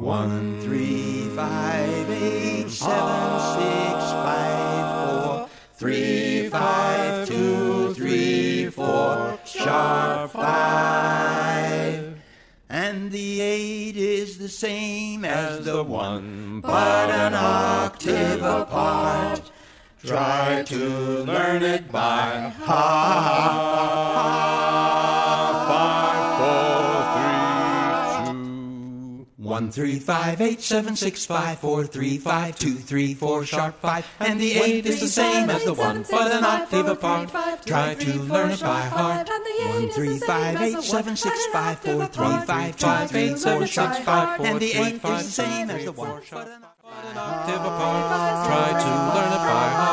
1, 3, 5, 8, 7, 6, 5, 4, 3, 5, 2, 3, 4, sharp 5. And the 8 is the same as the 1, but an octave apart. Try to learn it by heart. 5, 4, 3, 2. 1, 3, 5, 8, 7, 6, 5, 4, 3, 5, 2, 3, 4, sharp 5. And the 8 is the same as the 1, but an octave apart. Try to learn it by heart. 1, 3, 5, 8, 7, 6, 5, 4, 3, 5, 2, 3, 4, sharp 5. And the 8 is the same as the 1, but an octave apart. Try to learn it by heart.